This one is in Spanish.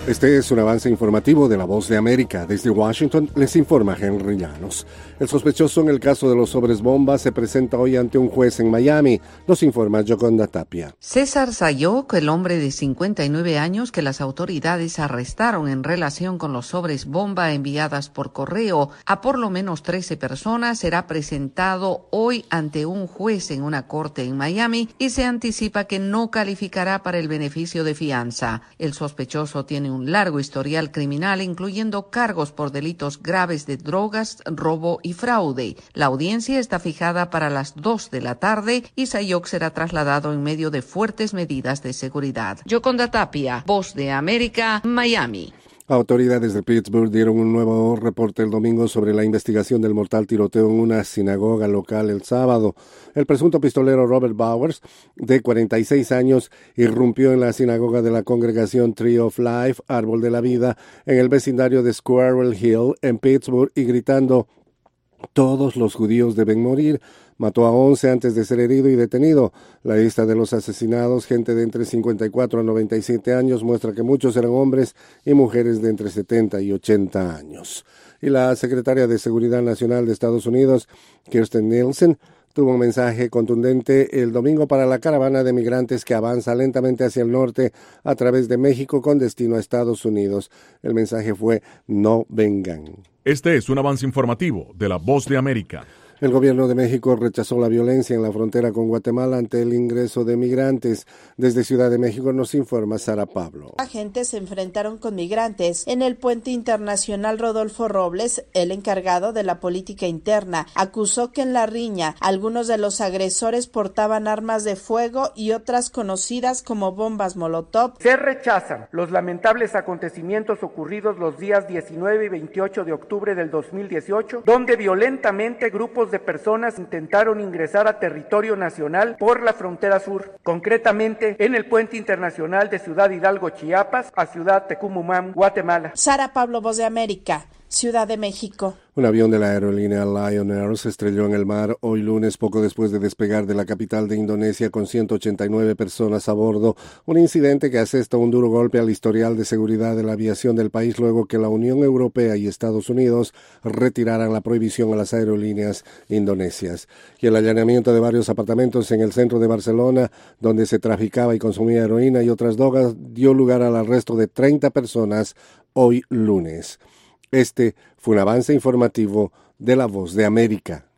Este es un avance informativo de La Voz de América. Desde Washington les informa Henry Llanos. El sospechoso en el caso de los sobres bomba se presenta hoy ante un juez en Miami. Nos informa Yoconda Tapia. César Sayok, el hombre de 59 años que las autoridades arrestaron en relación con los sobres bomba enviadas por correo a por lo menos 13 personas, será presentado hoy ante un juez en una corte en Miami y se anticipa que no calificará para el beneficio de fianza. El sospechoso tiene un largo historial criminal, incluyendo cargos por delitos graves de drogas, robo y fraude. La audiencia está fijada para las 2 de la tarde y Sayok será trasladado en medio de fuertes medidas de seguridad. Yoconda Tapia, Voz de América, Miami. Autoridades de Pittsburgh dieron un nuevo reporte el domingo sobre la investigación del mortal tiroteo en una sinagoga local el sábado. El presunto pistolero Robert Bowers, de 46 años, irrumpió en la sinagoga de la congregación Tree of Life, Árbol de la Vida, en el vecindario de Squirrel Hill, en Pittsburgh, y gritando: «Todos los judíos deben morir». Mató a 11 antes de ser herido y detenido. La lista de los asesinados, gente de entre 54 a 97 años, muestra que muchos eran hombres y mujeres de entre 70 y 80 años. Y la secretaria de Seguridad Nacional de Estados Unidos, Kirstjen Nielsen, tuvo un mensaje contundente el domingo para la caravana de migrantes que avanza lentamente hacia el norte a través de México con destino a Estados Unidos. El mensaje fue: no vengan. Este es un avance informativo de La Voz de América. El gobierno de México rechazó la violencia en la frontera con Guatemala ante el ingreso de migrantes. Desde Ciudad de México nos informa Sara Pablo. Agentes se enfrentaron con migrantes en el puente internacional Rodolfo Robles. El encargado de la política interna acusó que en la riña algunos de los agresores portaban armas de fuego y otras conocidas como bombas molotov. Se rechazan los lamentables acontecimientos ocurridos los días 19 y 28 de octubre del 2018, donde violentamente grupos de personas intentaron ingresar a territorio nacional por la frontera sur, concretamente en el puente internacional de Ciudad Hidalgo, Chiapas, a Ciudad Tecumumán, Guatemala. Sara Pablo, Voz de América, Ciudad de México. Un avión de la aerolínea Lion Air se estrelló en el mar hoy lunes, poco después de despegar de la capital de Indonesia con 189 personas a bordo, un incidente que asesta un duro golpe al historial de seguridad de la aviación del país luego que la Unión Europea y Estados Unidos retiraran la prohibición a las aerolíneas indonesias. Y el allanamiento de varios apartamentos en el centro de Barcelona, donde se traficaba y consumía heroína y otras drogas, dio lugar al arresto de 30 personas hoy lunes. Este fue un avance informativo de La Voz de América.